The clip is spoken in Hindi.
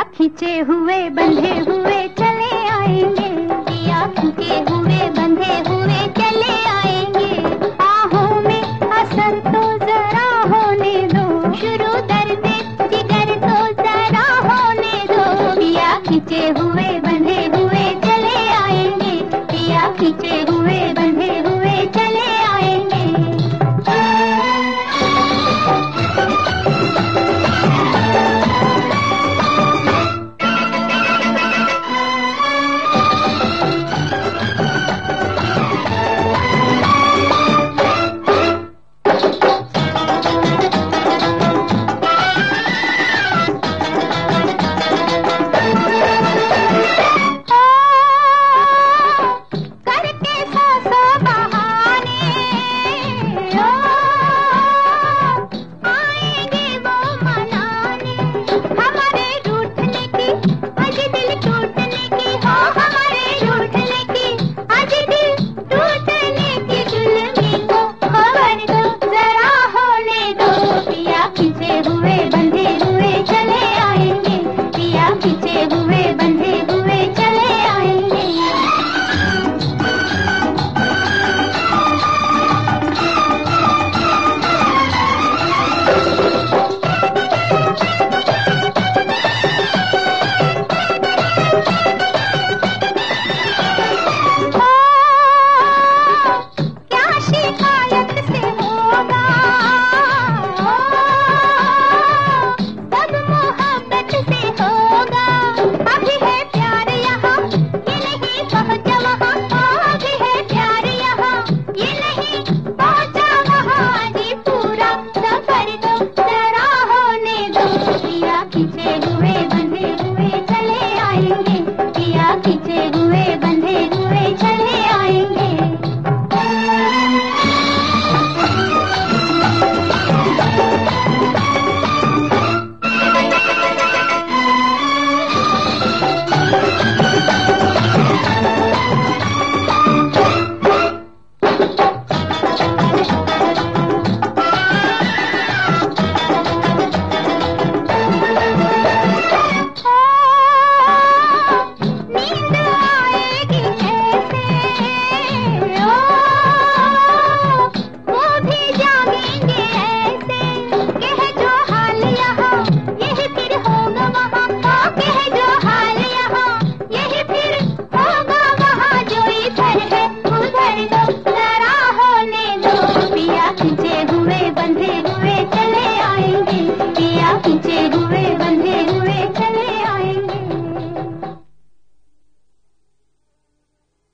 खींचे हुए बंधे हुए चले आएंगे, पिया खींचे हुए बंधे हुए चले आएंगे। आहों में असर तो जरा होने दो, शुरू दर्द जिगर तो जरा होने दो। पिया खींचे हुए बंधे हुए चले आएंगे, पिया खींचे हुए बंधे हुए चले आएंगे। खींचे हुए